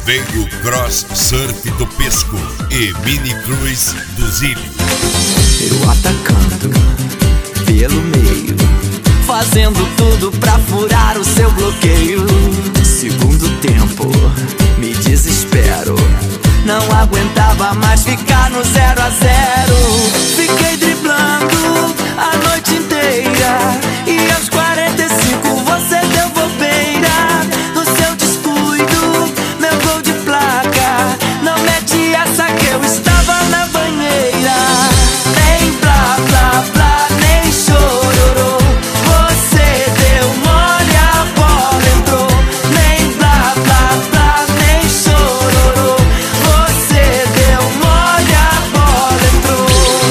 Saveiro Cross Surf do Pesco e Mini Cruise dos Ilhos. Eu atacando pelo meio, fazendo tudo pra furar o seu bloqueio. Segundo tempo, me desespero, não aguentava mais ficar no 0 a 0. Fiquei driblando a noite inteira e aos 45 você deu bobeira. No seu descuido, meu gol de placa. Não mete essa que eu estava na banheira. Nem blá blá blá, nem chororô. Você deu mole, a bola entrou. Nem blá blá blá, nem chororô. Você deu mole, a bola entrou.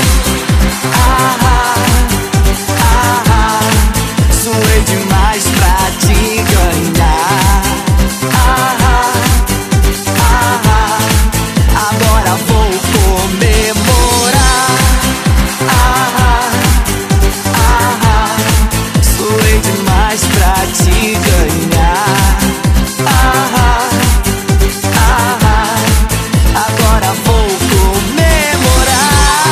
Suei demais pra te ganhar. Agora vou comemorar. Suei demais pra te ganhar. Agora vou comemorar.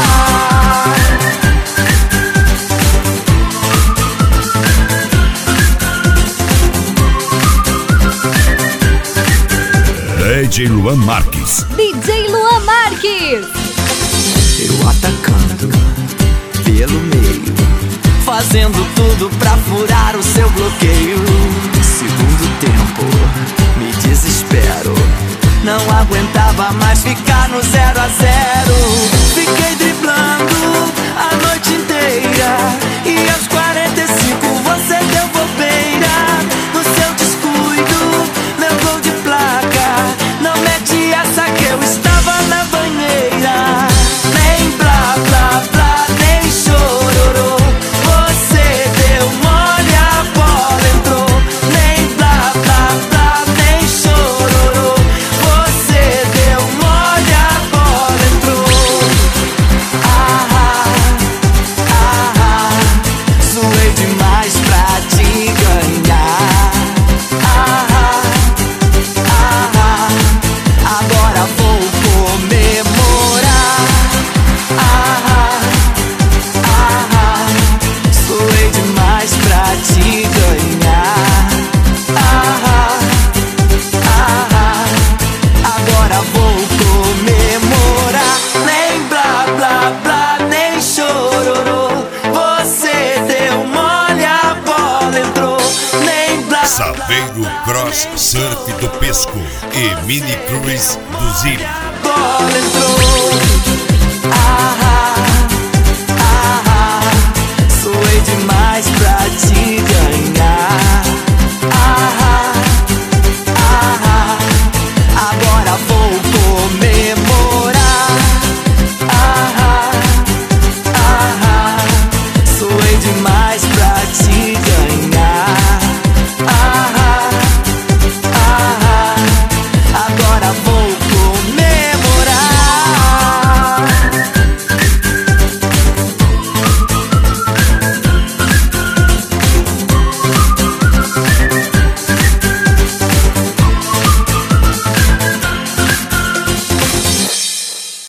DJ Luan Marques. DJ Luan Marques. Eu atacando pelo meio, fazendo tudo pra furar o seu bloqueio. Segundo tempo, me desespero, não aguentava mais ficar no 0 a 0. Fiquei driblando a noite inteira e aos 45 você deu bobeira. No seu descuido, meu gol de placa. Não mete essa que eu estava na banheira. Nem blá blá blá, nem chororô. Você deu mole, a bola entrou. Nem blá blá blá, nem chororô. Você deu mole, a bola entrou. Suei demais pra te ganhar. Agora vou comemorar. Suei demais pra te ganhar. Agora vou comemorar. Nem blá blá blá, nem chororô. Você deu mole, a bola entrou. Nem blá. Saveiro Cross Surf do Pesco e Mini Cruise dos Ilhos. Bola entrou. Suei demais.